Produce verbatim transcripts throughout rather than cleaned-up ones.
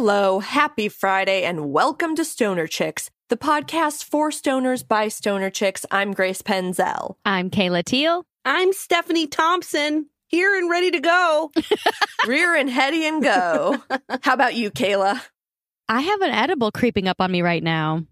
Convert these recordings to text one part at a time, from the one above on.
Hello, happy Friday, and welcome to Stoner Chicks, the podcast for stoners by stoner chicks. I'm Grace Penzel. I'm Kayla Teal. I'm Stephanie Thompson, here and ready to go. Rear and heady and go. How about you, Kayla? I have an edible creeping up on me right now.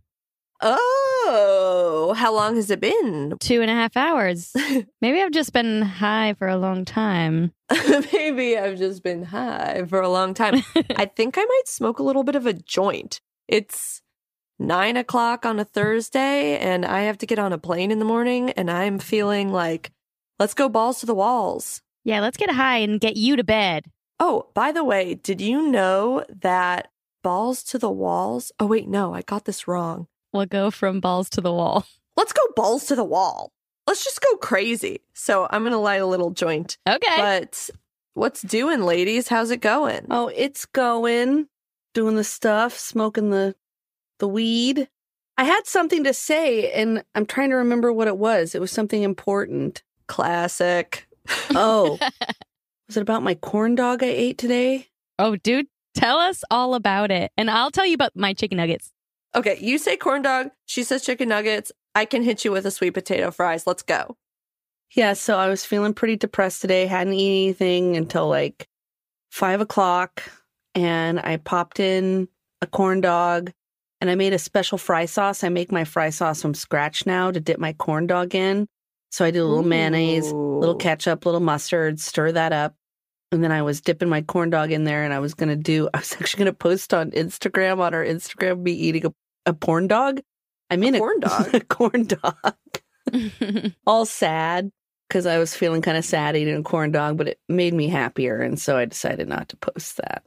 Oh, how long has it been? Two and a half hours. Maybe I've just been high for a long time. Maybe I've just been high for a long time. I think I might smoke a little bit of a joint. It's nine o'clock on a Thursday, and I have to get on a plane in the morning, and I'm feeling like, let's go balls to the walls. Yeah, let's get high and get you to bed. Oh, by the way, did you know that balls to the walls? Oh, wait, no, I got this wrong. We'll go from balls to the wall. Let's go balls to the wall. Let's just go crazy. So I'm going to light a little joint. Okay. But what's doing, ladies? How's it going? Oh, it's going. Doing the stuff, smoking the the weed. I had something to say, and I'm trying to remember what it was. It was something important. Classic. Oh. Was it about my corn dog I ate today? Oh, dude, tell us all about it. And I'll tell you about my chicken nuggets. Okay, you say corn dog. She says chicken nuggets. I can hit you with a sweet potato fries. Let's go. Yeah, so I was feeling pretty depressed today. Hadn't eaten anything until like five o'clock. And I popped in a corn dog. And I made a special fry sauce. I make my fry sauce from scratch now to dip my corn dog in. So I did a little Ooh. mayonnaise, little ketchup, little mustard, stir that up. And then I was dipping my corn dog in there, and I was going to do, I was actually going to post on Instagram, on our Instagram, me eating a, a porn dog. I mean, a a corn dog. a corn dog. All sad because I was feeling kind of sad eating a corn dog, but it made me happier. And so I decided not to post that.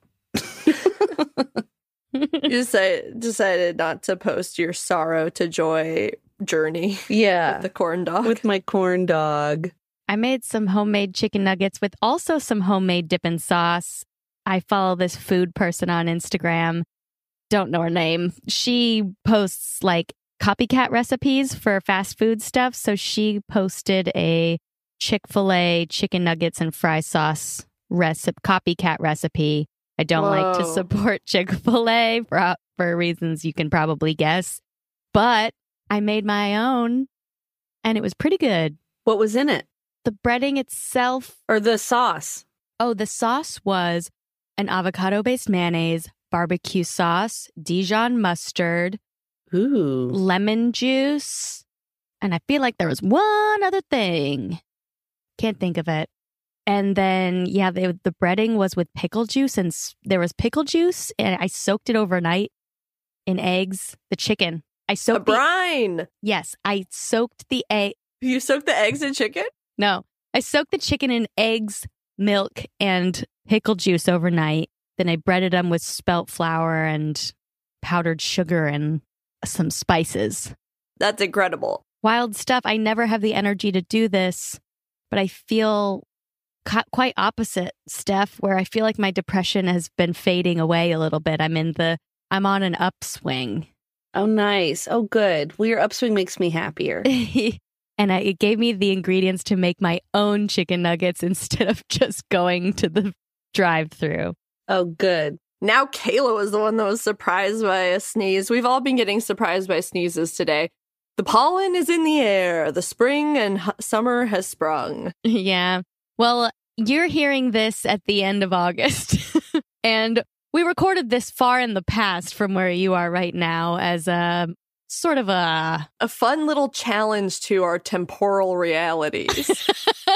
You decided, decided not to post your sorrow to joy journey. Yeah. With the corn dog. With my corn dog. I made some homemade chicken nuggets with also some homemade dipping sauce. I follow this food person on Instagram. Don't know her name. She posts like copycat recipes for fast food stuff. So she posted a Chick-fil-A chicken nuggets and fry sauce recipe, copycat recipe. I don't Whoa. like to support Chick-fil-A for, for reasons you can probably guess. But I made my own and it was pretty good. What was in it? The breading itself. Or the sauce? Oh, the sauce was an avocado-based mayonnaise, barbecue sauce, Dijon mustard, Ooh. lemon juice, and I feel like there was one other thing. Can't think of it. And then, yeah, the, the breading was with pickle juice, and s- there was pickle juice, and I soaked it overnight in eggs. The chicken. I A soaked the, brine. Yes, I soaked the egg. You soak the eggs in chicken? No, I soaked the chicken in eggs, milk, and pickle juice overnight. Then I breaded them with spelt flour and powdered sugar and some spices. That's incredible. Wild stuff. I never have the energy to do this, but I feel ca- quite opposite, Steph, where I feel like my depression has been fading away a little bit. I'm in the, I'm on an upswing. Oh, nice. Oh, good. Well, your upswing makes me happier. And I, it gave me the ingredients to make my own chicken nuggets instead of just going to the drive-through. Oh, good. Now Kayla was the one that was surprised by a sneeze. We've all been getting surprised by sneezes today. The pollen is in the air. The spring and h- summer has sprung. Yeah. Well, you're hearing this at the end of August. And we recorded this far in the past from where you are right now as a sort of a... A fun little challenge to our temporal realities.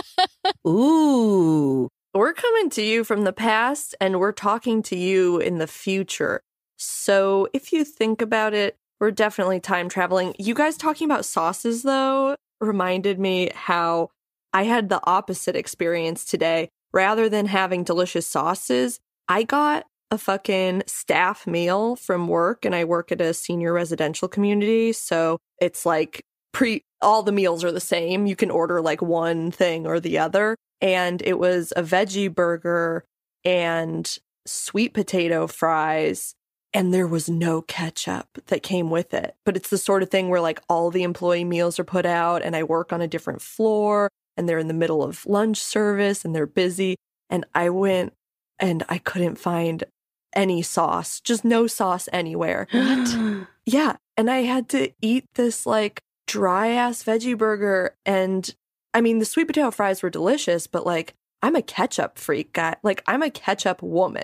Ooh. We're coming to you from the past, and we're talking to you in the future. So if you think about it, we're definitely time traveling. You guys talking about sauces, though, reminded me how I had the opposite experience today. Rather than having delicious sauces, I got a fucking staff meal from work, and I work at a senior residential community. So it's like pre all the meals are the same. You can order like one thing or the other. And it was a veggie burger and sweet potato fries. And there was no ketchup that came with it. But it's the sort of thing where like all the employee meals are put out, and I work on a different floor, and they're in the middle of lunch service and they're busy. And I went and I couldn't find any sauce, just no sauce anywhere. What? Yeah. And I had to eat this like dry ass veggie burger. And I mean, the sweet potato fries were delicious, but like, I'm a ketchup freak guy. Like, I'm a ketchup woman.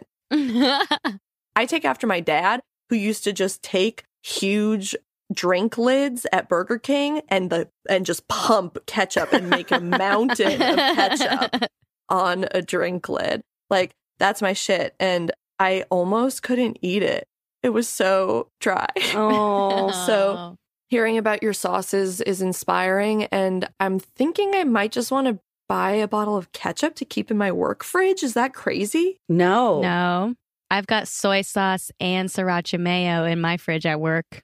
I take after my dad, who used to just take huge drink lids at Burger King and the and just pump ketchup and make a mountain of ketchup on a drink lid. Like, that's my shit. And I almost couldn't eat it. It was so dry. Oh. So hearing about your sauces is inspiring. And I'm thinking I might just want to buy a bottle of ketchup to keep in my work fridge. Is that crazy? No. No. I've got soy sauce and sriracha mayo in my fridge at work.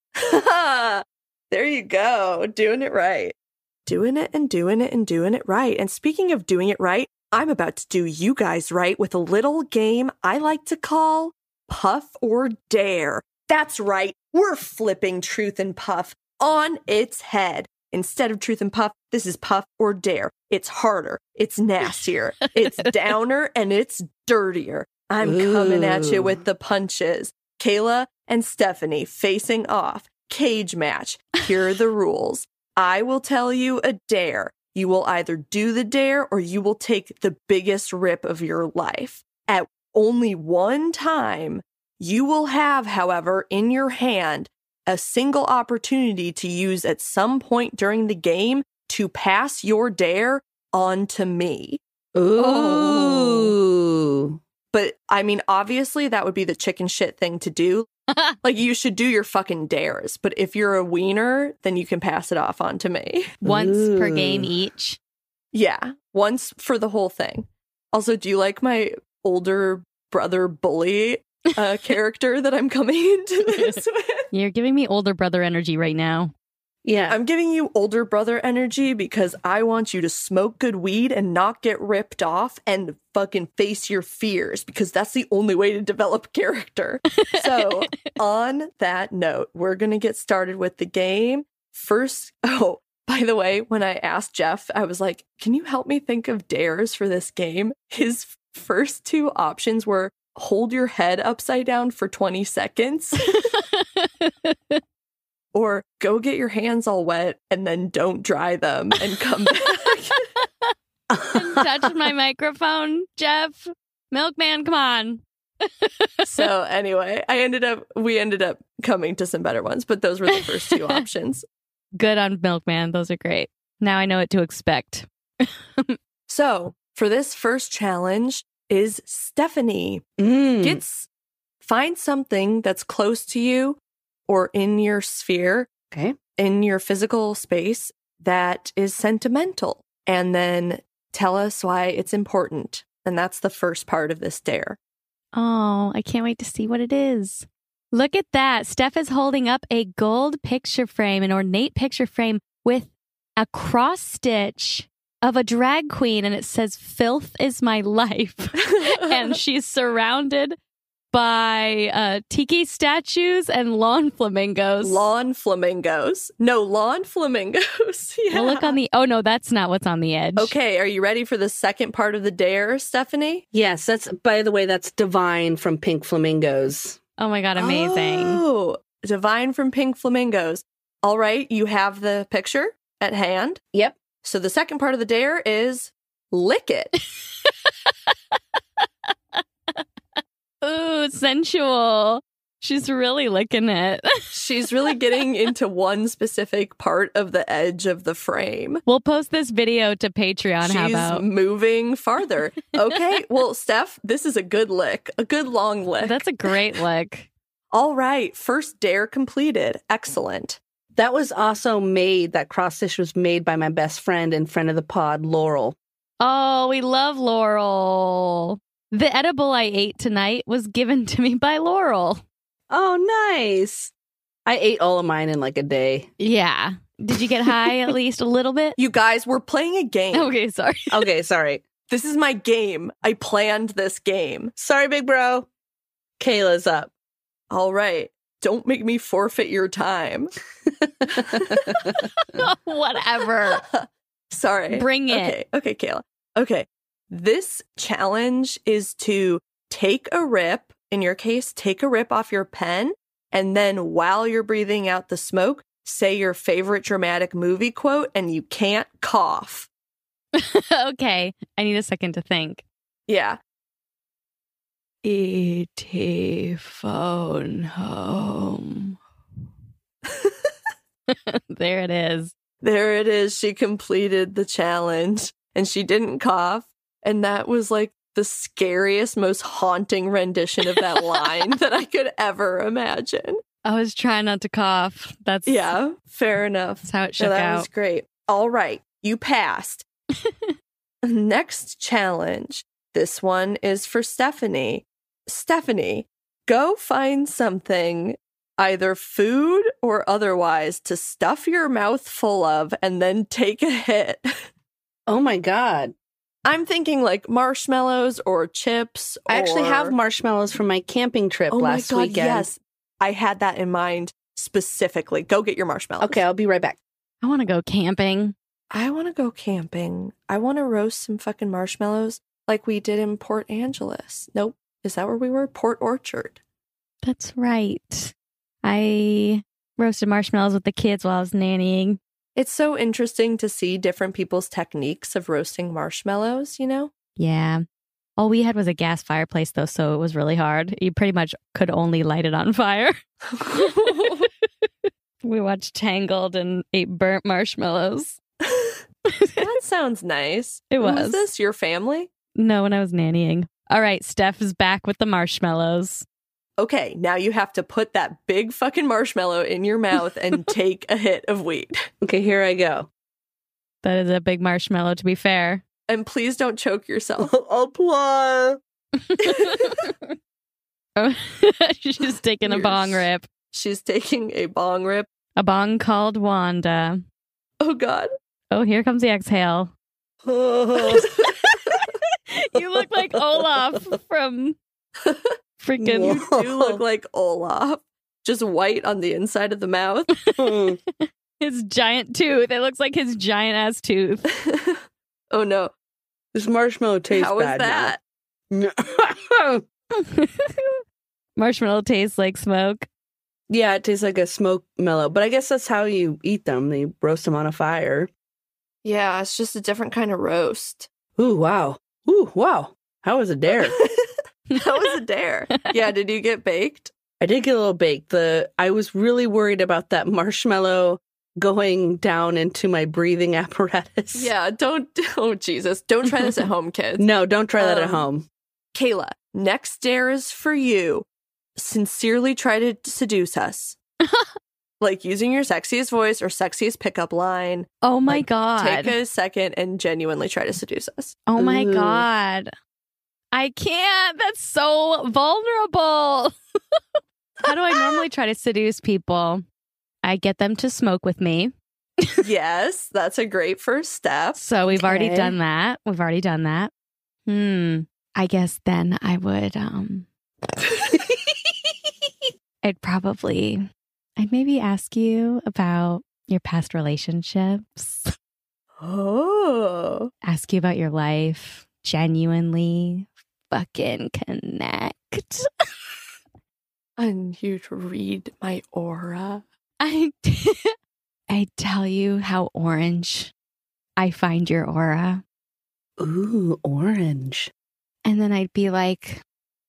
There you go. Doing it right. Doing it and doing it and doing it right. And speaking of doing it right, I'm about to do you guys right with a little game I like to call Puff or Dare. That's right. We're flipping Truth and Puff on its head. Instead of Truth and Puff, this is Puff or Dare. It's harder. It's nastier. It's downer and it's dirtier. I'm Ooh. coming at you with the punches. Kayla and Stephanie facing off. Cage match. Here are the rules. I will tell you a dare. You will either do the dare or you will take the biggest rip of your life. At only one time, you will have, however, in your hand, a single opportunity to use at some point during the game to pass your dare on to me. Ooh. Oh. But I mean, obviously, that would be the chicken shit thing to do. Like, you should do your fucking dares. But if you're a wiener, then you can pass it off on to me. Once Ooh. per game each. Yeah, once for the whole thing. Also, do you like my older brother bully uh, character that I'm coming into this with? You're giving me older brother energy right now. Yeah. I'm giving you older brother energy because I want you to smoke good weed and not get ripped off and fucking face your fears, because that's the only way to develop character. So on that note, we're going to get started with the game. First, oh, by the way, when I asked Jeff, I was like, can you help me think of dares for this game? His first two options were hold your head upside down for twenty seconds. Or go get your hands all wet and then don't dry them and come back. And touch my microphone, Jeff. Milkman, come on. So anyway, I ended up, we ended up coming to some better ones, but those were the first two options. Good on Milkman. Those are great. Now I know what to expect. So for this first challenge is Stephanie. Mm. Gets, find something that's close to you or in your sphere, Okay. in your physical space, that is sentimental, and then tell us why it's important. And that's the first part of this dare. Oh, I can't wait to see what it is. Look at that. Steph is holding up a gold picture frame, an ornate picture frame with a cross stitch of a drag queen, and it says, "Filth is my life." And she's surrounded by uh, tiki statues and lawn flamingos. Lawn flamingos. No, lawn flamingos. Yeah. Well, look on the... Oh, no, that's not what's on the edge. Okay, are you ready for the second part of the dare, Stephanie? Yes, that's, by the way, that's Divine from Pink Flamingos. Oh, my God, amazing. Oh, Divine from Pink Flamingos. All right, you have the picture at hand. Yep. So the second part of the dare is lick it. Ooh, sensual. She's really licking it. She's really getting into one specific part of the edge of the frame. We'll post this video to Patreon. She's How about? moving farther. Okay, well, Steph, this is a good lick, a good long lick. That's a great lick. All right, first dare completed. Excellent. That was also made, that cross stitch was made by my best friend and friend of the pod, Laurel. Oh, we love Laurel. The edible I ate tonight was given to me by Laurel. Oh, nice. I ate all of mine in like a day. Yeah. Did you get high at least a little bit? You guys, we're playing a game. Okay, sorry. Okay, sorry. This is my game. I planned this game. Sorry, big bro. Kayla's up. All right. Don't make me forfeit your time. Whatever. Sorry. Bring it. Okay, okay, Kayla. Okay. This challenge is to take a rip in your case, take a rip off your pen, and then while you're breathing out the smoke, say your favorite dramatic movie quote, and you can't cough. Okay. I need a second to think. Yeah. E T phone home. There it is. There it is. She completed the challenge and she didn't cough. And that was like the scariest, most haunting rendition of that line that I could ever imagine. I was trying not to cough. That's Yeah, fair enough. That's how it So shook that out. was great. All right, you passed. Next challenge. This one is for Stephanie. Stephanie, go find something, either food or otherwise, to stuff your mouth full of and then take a hit. Oh my God. I'm thinking like marshmallows or chips. I actually or- have marshmallows from my camping trip Oh last my God, weekend. yes. I had that in mind specifically. Go get your marshmallows. Okay, I'll be right back. I want to go camping. I want to go camping. I want to roast some fucking marshmallows like we did in Port Angeles. Nope. Is that where we were? Port Orchard. That's right. I roasted marshmallows with the kids while I was nannying. It's so interesting to see different people's techniques of roasting marshmallows, you know? Yeah. All we had was a gas fireplace, though, so it was really hard. You pretty much could only light it on fire. We watched Tangled and ate burnt marshmallows. That sounds nice. It Who was. this? Your family? No, when I was nannying. All right, Steph is back with the marshmallows. Okay, now you have to put that big fucking marshmallow in your mouth and take a hit of weed. Okay, here I go. That is a big marshmallow, to be fair. And please don't choke yourself. Apply. She's taking a You're bong sh- rip. She's taking a bong rip. A bong called Wanda. Oh, God. Oh, here comes the exhale. You look like Olaf from freaking. Whoa. You do look like Olaf. Just white on the inside of the mouth. His giant tooth. It looks like his giant ass tooth. Oh, no. This marshmallow tastes How is bad that? now. Marshmallow tastes like smoke. Yeah, it tastes like a smoked mellow, but I guess that's how you eat them. They roast them on a fire. Yeah, it's just a different kind of roast. Ooh, wow. Ooh, wow. How was a dare? That was a dare. Yeah, did you get baked? I did get a little baked. The I was really worried about that marshmallow going down into my breathing apparatus. Yeah, don't. Oh, Jesus. Don't try this at home, kids. No, don't try that at Um, home. Kayla, next dare is for you. Sincerely try to seduce us. Like using your sexiest voice or sexiest pickup line. Oh my Like, God. Take a second and genuinely try to seduce us. Oh my Ooh. God. I can't. That's so vulnerable. How do I normally try to seduce people? I get them to smoke with me. Yes, that's a great first step. So we've already Okay. done that. We've already done that. Hmm. I guess then I would um I'd probably I'd maybe ask you about your past relationships. Oh. Ask you about your life. Genuinely fucking connect. I need you to read my aura. I I tell you how orange I find your aura. Ooh, orange. And then I'd be like,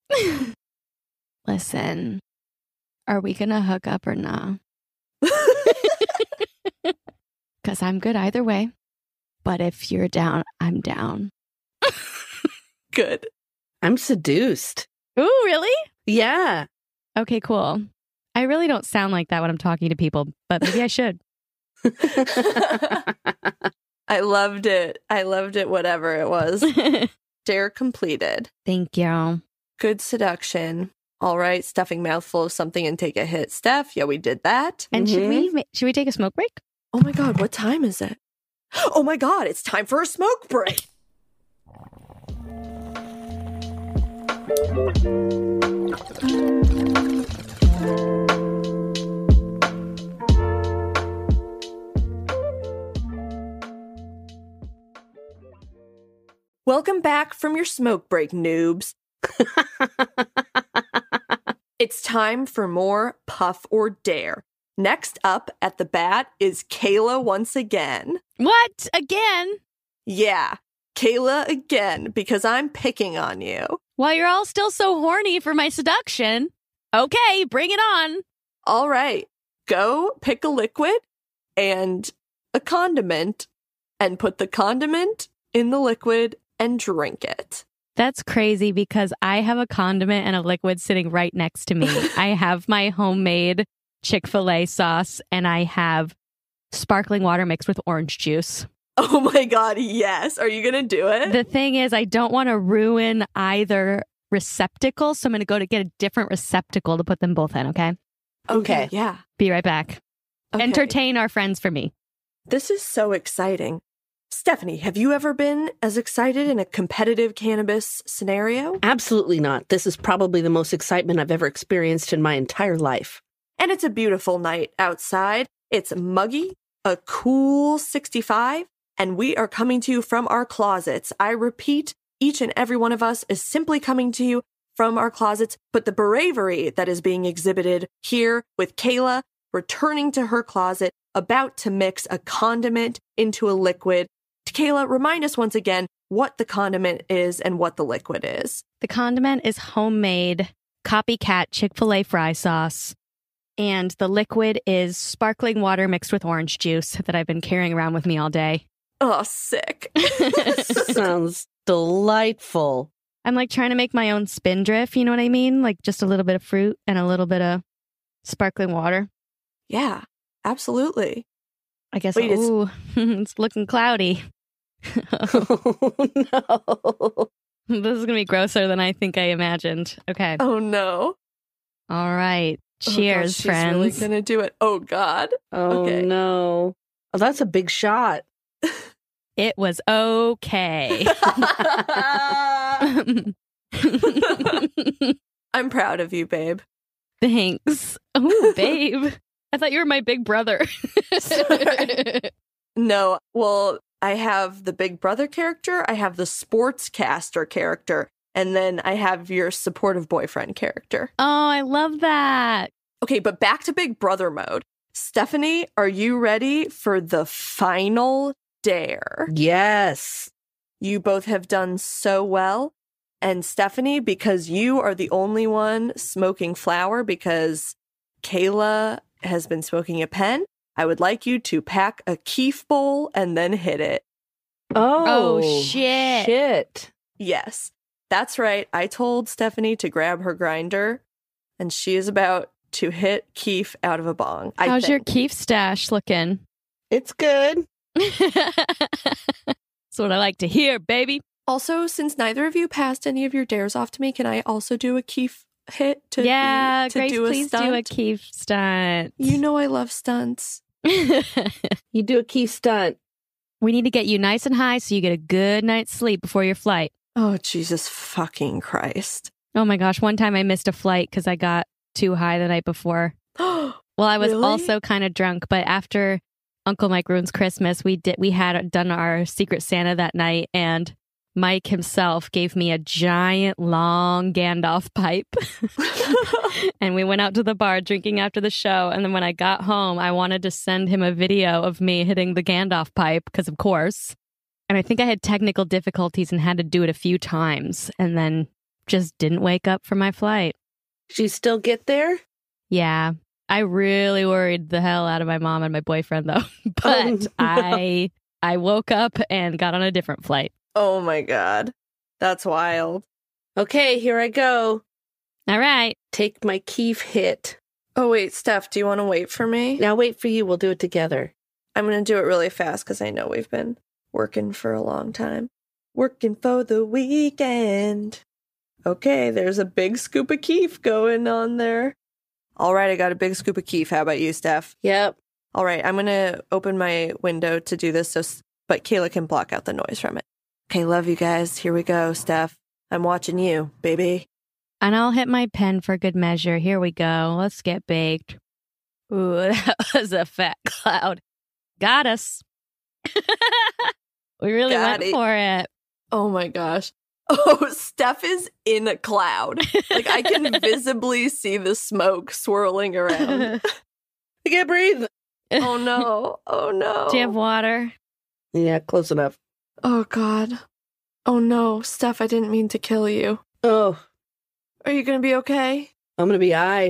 listen, are we going to hook up or not? Because I'm good either way. But if you're down, I'm down. Good. I'm seduced. Ooh, really? Yeah. Okay, cool. I really don't sound like that when I'm talking to people, but maybe I should. I loved it. I loved it, whatever it was. Dare completed. Thank you. Good seduction. All right, stuffing mouthful of something and take a hit. Steph, yeah, we did that. And should Mhm. we ma- should we take a smoke break? Oh my God, what time is it? Oh my God, it's time for a smoke break. Welcome back from your smoke break, noobs. It's time for more Puff or Dare. Next up at the bat is Kayla once again. What? Again? Yeah, Kayla again, because I'm picking on you. While you're all still so horny for my seduction. Okay, bring it on. All right, go pick a liquid and a condiment and put the condiment in the liquid and drink it. That's crazy because I have a condiment and a liquid sitting right next to me. I have my homemade Chick-fil-A sauce and I have sparkling water mixed with orange juice. Oh my God, yes. Are you going to do it? The thing is, I don't want to ruin either receptacle, so I'm going to go to get a different receptacle to put them both in, okay? Okay. Yeah. Be right back. Okay. Entertain our friends for me. This is so exciting. Stephanie, have you ever been as excited in a competitive cannabis scenario? Absolutely not. This is probably the most excitement I've ever experienced in my entire life. And it's a beautiful night outside. It's muggy, a cool sixty-five, and we are coming to you from our closets. I repeat, each and every one of us is simply coming to you from our closets, but the bravery that is being exhibited here with Kayla returning to her closet, about to mix a condiment into a liquid. Kayla, remind us once again what the condiment is and what the liquid is. The condiment is homemade copycat Chick-fil-A fry sauce. And the liquid is sparkling water mixed with orange juice that I've been carrying around with me all day. Oh, sick. Sounds delightful. I'm like trying to make my own spindrift, you know what I mean? Like just a little bit of fruit and a little bit of sparkling water. Yeah, absolutely. I guess, Wait, it's- ooh, it's looking cloudy. Oh, no. This is going to be grosser than I think I imagined. Okay. Oh, no. All right. Oh, Cheers, gosh, she's friends. really going to do it. Oh, God. Oh, Okay. no. Oh, that's a big shot. It was okay. I'm proud of you, babe. Thanks. Oh, babe. I thought you were my big brother. No, well, I have the Big Brother character, I have the sportscaster character, and then I have your supportive boyfriend character. Oh, I love that. Okay, but back to Big Brother mode. Stephanie, are you ready for the final dare? Yes. You both have done so well. And Stephanie, because you are the only one smoking flower, because Kayla has been smoking a pen, I would like you to pack a keef bowl and then hit it. Oh, Oh, shit. Shit. Yes, that's right. I told Stephanie to grab her grinder, and she is about to hit keef out of a bong. I How's your think. keef stash looking? It's good. That's what I like to hear, baby. Also, since neither of you passed any of your dares off to me, can I also do a keef hit to Yeah, to Grace, do a please stunt? do a keef stunt. You know I love stunts. You do a key stunt. We need to get you nice and high so you get a good night's sleep before your flight. Oh, Jesus fucking Christ. Oh my gosh, one time I missed a flight because I got too high the night before. Well, I was Really? also kind of drunk, but after Uncle Mike ruins Christmas, we did we had done our Secret Santa that night, and Mike himself gave me a giant, long Gandalf pipe. And we went out to the bar drinking after the show. And then when I got home, I wanted to send him a video of me hitting the Gandalf pipe, because of course. And I think I had technical difficulties and had to do it a few times, and then just didn't wake up for my flight. Did you still get there? Yeah. I really worried the hell out of my mom and my boyfriend, though. But Oh, no. I I woke up and got on a different flight. Oh my God. That's wild. Okay, here I go. All right. Take my keef hit. Oh, wait, Steph, do you want to wait for me? Now wait for you. We'll do it together. I'm going to do it really fast because I know we've been working for a long time. Working for the weekend. Okay, there's a big scoop of keef going on there. All right, I got a big scoop of keef. How about you, Steph? Yep. All right, I'm going to open my window to do this, so but Kayla can block out the noise from it. Okay, love you guys. Here we go, Steph. I'm watching you, baby. And I'll hit my pen for good measure. Here we go. Let's get baked. Ooh, that was a fat cloud. Got us. We really Got went it. for it. Oh my gosh. Oh, Steph is in a cloud. Like, I can visibly see the smoke swirling around. I can't breathe. Oh, no. Oh, no. Do you have water? Yeah, close enough. Oh, God. Oh, no. Steph, I didn't mean to kill you. Oh, Are you going to be okay? I'm going to be high.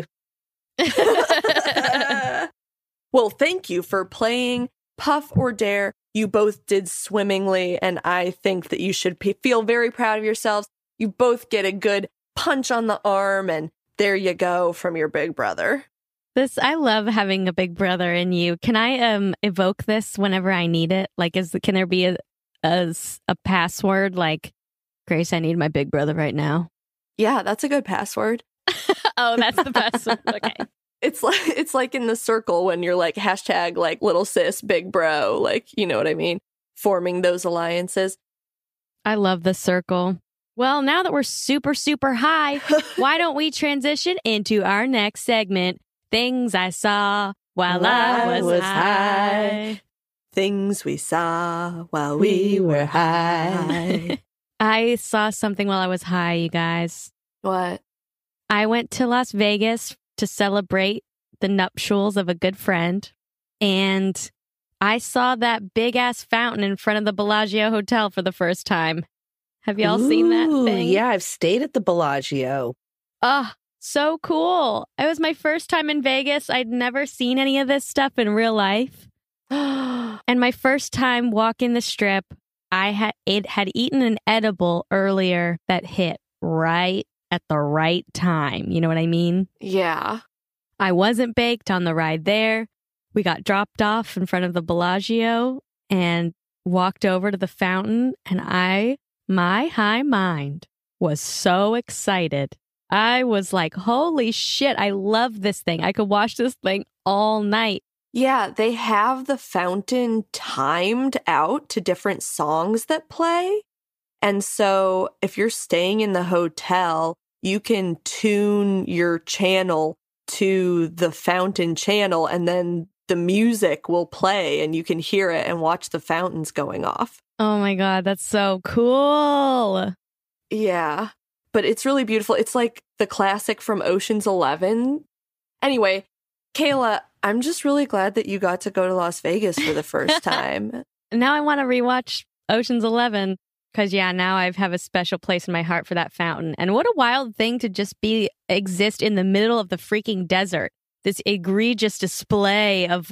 Well, thank you for playing Puff or Dare. You both did swimmingly, and I think that you should p- feel very proud of yourselves. You both get a good punch on the arm, and there you go from your big brother. This I love having a big brother in you. Can I um evoke this whenever I need it? Like, is can there be a a, s- a password like, Grace, I need my big brother right now? Yeah, that's a good password. Oh, that's the password. Okay. It's like it's like in the circle when you're like hashtag like little sis, big bro, like, you know what I mean? Forming those alliances. I love the circle. Well, now that we're super, super high, why don't we transition into our next segment? Things I saw while I was, high. Things we saw while we were high. I saw something while I was high, you guys. What? I went to Las Vegas to celebrate the nuptials of a good friend, and I saw that big-ass fountain in front of the Bellagio Hotel for the first time. Have y'all seen that Ooh, thing? Yeah, I've stayed at the Bellagio. Oh, so cool. It was my first time in Vegas. I'd never seen any of this stuff in real life. And my first time walking the strip, I had it had eaten an edible earlier that hit right at the right time. You know what I mean? Yeah. I wasn't baked on the ride there. We got dropped off in front of the Bellagio and walked over to the fountain, and I, my high mind, was so excited. I was like, holy shit, I love this thing. I could watch this thing all night. Yeah, they have the fountain timed out to different songs that play. And so if you're staying in the hotel, you can tune your channel to the fountain channel, and then the music will play and you can hear it and watch the fountains going off. Oh my God, that's so cool. Yeah, but it's really beautiful. It's like the classic from Ocean's Eleven. Anyway, Kayla, I'm just really glad that you got to go to Las Vegas for the first time. Now I want to rewatch Ocean's Eleven. Because, yeah, now I have a special place in my heart for that fountain. And what a wild thing to just be exist in the middle of the freaking desert. This egregious display of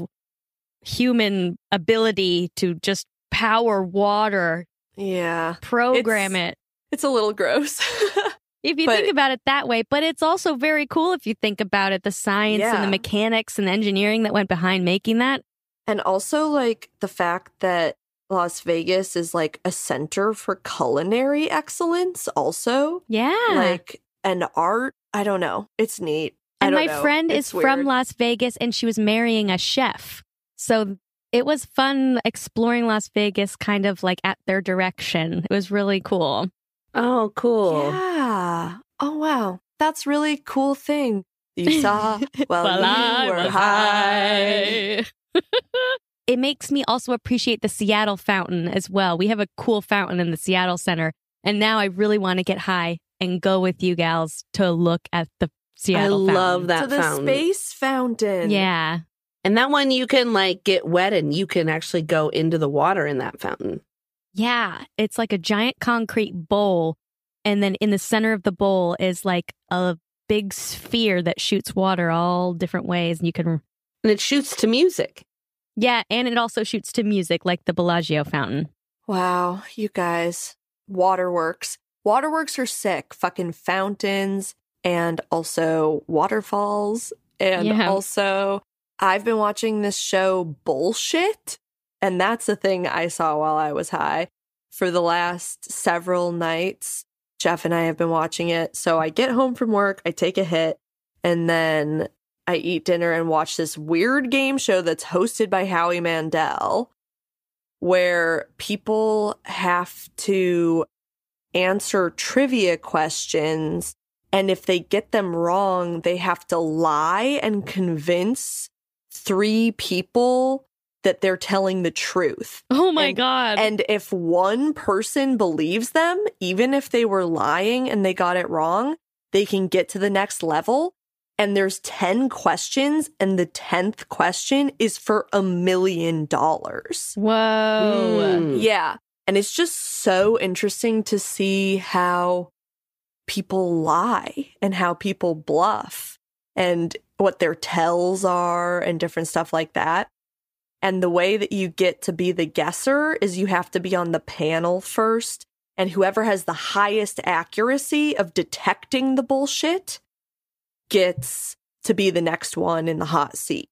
human ability to just power water, Yeah. program It's- it. It's a little gross. If you but- think about it that way. But it's also very cool if you think about it, the science and Yeah. the mechanics and the engineering that went behind making that. And also, like, the fact that Las Vegas is like a center for culinary excellence also. Yeah. Like, and art. I don't know. It's neat. I And don't my know. friend It's is from weird. Las Vegas, and she was marrying a chef. So it was fun exploring Las Vegas kind of like at their direction. It was really cool. Oh, cool. Yeah. Oh, wow. That's really cool thing you saw while, While you I were was high. It makes me also appreciate the Seattle fountain as well. We have a cool fountain in the Seattle Center. And now I really want to get high and go with you gals to look at the Seattle I fountain. love that To the fountain. space fountain. Yeah. And that one you can like get wet and you can actually go into the water in that fountain. Yeah. It's like a giant concrete bowl. And then in the center of the bowl is like a big sphere that shoots water all different ways. And you can, And it shoots to music. yeah. And it also shoots to music like the Bellagio fountain. Wow, you guys. Waterworks. Waterworks are sick. Fucking fountains and also waterfalls. And Yeah. also, I've been watching this show Bullshit. And that's the thing I saw while I was high for the last several nights. Jeff and I have been watching it. So I get home from work, I take a hit, and then I eat dinner and watch this weird game show that's hosted by Howie Mandel, where people have to answer trivia questions. And if they get them wrong, they have to lie and convince three people that they're telling the truth. Oh my and, God. And if one person believes them, even if they were lying and they got it wrong, they can get to the next level. And there's ten questions, and the tenth question is for a million dollars. Whoa. Mm. Yeah. And it's just so interesting to see how people lie and how people bluff and what their tells are and different stuff like that. And the way that you get to be the guesser is you have to be on the panel first. And whoever has the highest accuracy of detecting the bullshit gets to be the next one in the hot seat.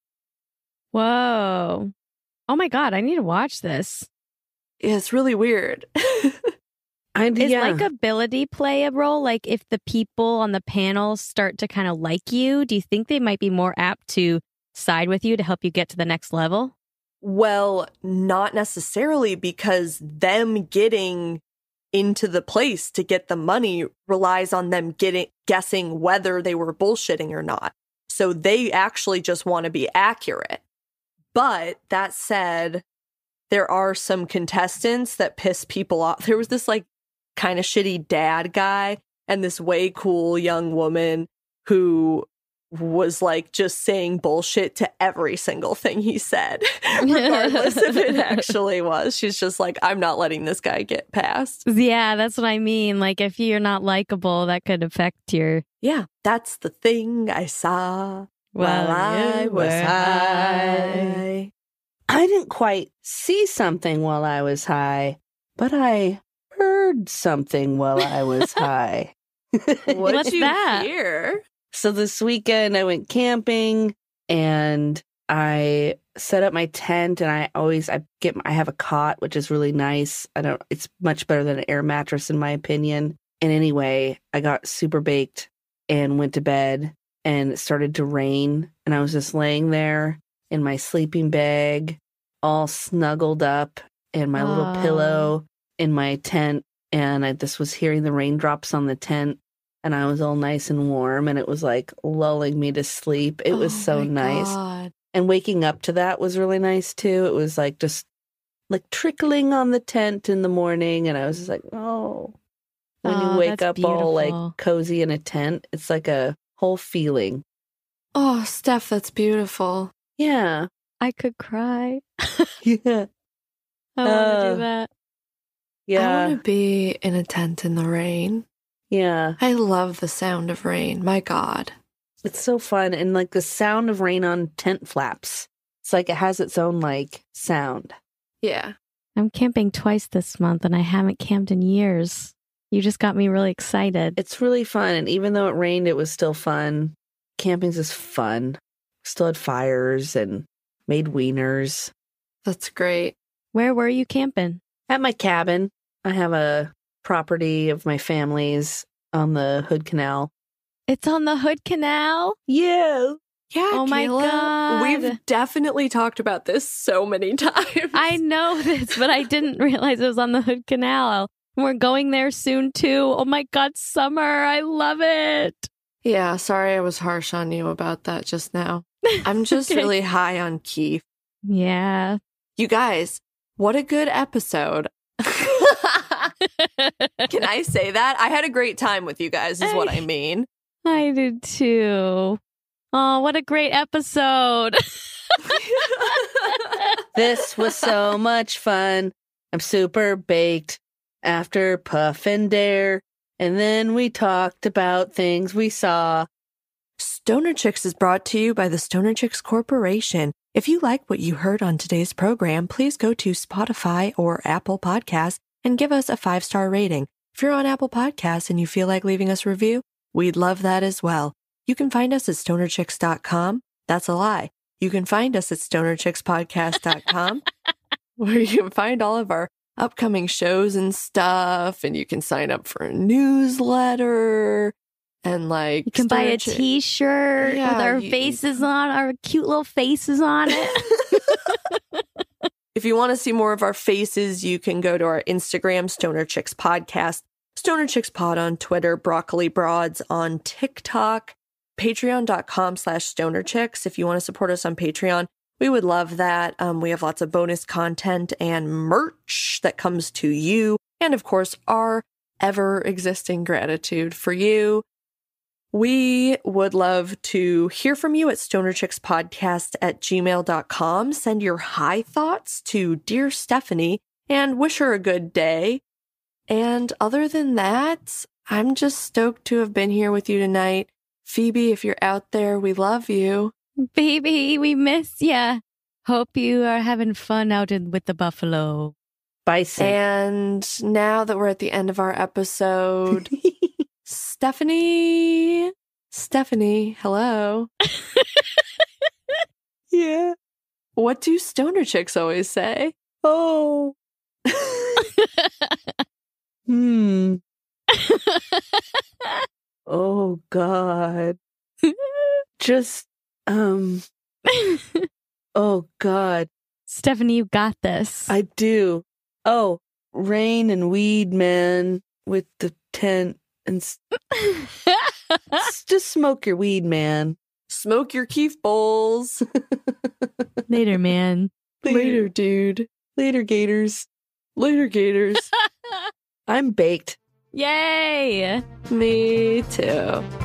Whoa. Oh my God, I need to watch this. Yeah, it's really weird. I, Is yeah. likability play a role? Like if the people on the panel start to kind of like you, do you think they might be more apt to side with you to help you get to the next level? Well, not necessarily, because them getting into the place to get the money relies on them getting guessing whether they were bullshitting or not. So they actually just want to be accurate. But that said, there are some contestants that piss people off. There was this like kind of shitty dad guy and this way cool young woman who was like just saying bullshit to every single thing he said, regardless if it actually was. She's just like, I'm not letting this guy get past. Yeah, that's what I mean. Like if you're not likable, that could affect your... Yeah, that's the thing I saw Well, while I you was were high. I didn't quite see something while I was high, but I heard something while I was high. What'd What's you that? hear? So this weekend I went camping and I set up my tent, and I always I get I have a cot, which is really nice. I don't it's much better than an air mattress in my opinion. And anyway, I got super baked and went to bed, and it started to rain, and I was just laying there in my sleeping bag, all snuggled up in my little Oh. pillow in my tent, and I just was hearing the raindrops on the tent. And I was all nice and warm, and it was like lulling me to sleep. It was Oh so my nice. God. And waking up to that was really nice too. It was like just like trickling on the tent in the morning. And I was just like, oh, when Oh, you wake that's up all like beautiful. cozy in a tent, it's like a whole feeling. Oh, Steph, that's beautiful. Yeah. I could cry. Yeah. I want to Uh, do that. I Yeah. want to be in a tent in the rain. Yeah. I love the sound of rain. My God. It's so fun. And like the sound of rain on tent flaps. It's like it has its own like sound. Yeah. I'm camping twice this month, and I haven't camped in years. You just got me really excited. It's really fun. And even though it rained, it was still fun. Camping's just fun. Still had fires and made wieners. That's great. Where were you camping? At my cabin, I have a property of my family's on the Hood Canal. It's on the Hood Canal? Yeah. Yeah. Oh my Kayla, God. We've definitely talked about this so many times. I know this, but I didn't realize it was on the Hood Canal. We're going there soon too. Oh my God, summer. I love it. Yeah. Sorry I was harsh on you about that just now. I'm just Okay. really high on Keith. Yeah. You guys, what a good episode. Can I say that? I had a great time with you guys, is what I mean. I did too. Oh, what a great episode. This was so much fun. I'm super baked after Puff and Dare. And then we talked about things we saw. Stoner Chicks is brought to you by the Stoner Chicks Corporation. If you like what you heard on today's program, please go to Spotify or Apple Podcasts and give us a five-star rating. If you're on Apple Podcasts and you feel like leaving us a review, we'd love that as well. You can find us at stoner chicks dot com. That's a lie. You can find us at stoner chicks podcast dot com, where you can find all of our upcoming shows and stuff, and you can sign up for a newsletter. And like You can buy a Stoner Chick- t-shirt Yeah, with our you- faces on, our cute little faces on it. If you want to see more of our faces, you can go to our Instagram, Stoner Chicks Podcast, Stoner Chicks Pod on Twitter, Broccoli Broads on TikTok, patreon dot com slash Stoner Chicks. If you want to support us on Patreon, We would love that. Um, we have lots of bonus content and merch that comes to you. And of course, our ever existing gratitude for you. We would love to hear from you at stonerchickspodcast at gmail dot com. Send your high thoughts to Dear Stephanie and wish her a good day. And other than that, I'm just stoked to have been here with you tonight. Phoebe, if you're out there, we love you. Baby, we miss ya. Hope you are having fun out in, with the buffalo. Bison. And now that we're at the end of our episode, Stephanie, Stephanie, hello. Yeah. What do stoner chicks always say? Oh. Hmm. Oh, God. Just, um, oh, God. Stephanie, you got this. I do. Oh, rain and weed, man, with the tent and s- s- just smoke your weed, man. Smoke your Keef bowls. Later, man. Later, dude. Later, gators. Later, gators. I'm baked. Yay! Me too.